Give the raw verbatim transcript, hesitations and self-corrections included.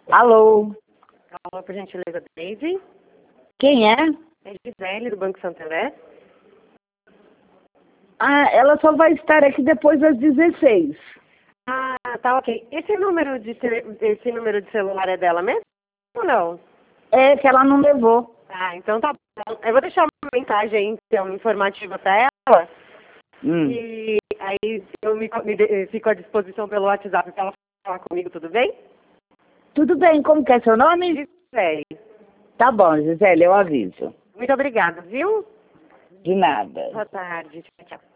Alô? Alô, por gentileza, Daisy. Quem é? É Gisele, do Banco Santander. Ah, ela só vai estar aqui depois das dezesseis. Ah, tá ok. Esse número de, ce- esse número de celular é dela mesmo ou não? É que ela não levou. Ah, então tá bom. Eu vou deixar uma mensagem, então, informativa pra ela. Hum. E aí eu me, me de- fico à disposição pelo WhatsApp pra ela falar comigo, tudo bem? Tudo bem, como que é seu nome? Gisele. Tá bom, Gisele, eu aviso. Muito obrigada, viu? De nada. Boa tarde. Tchau, tchau.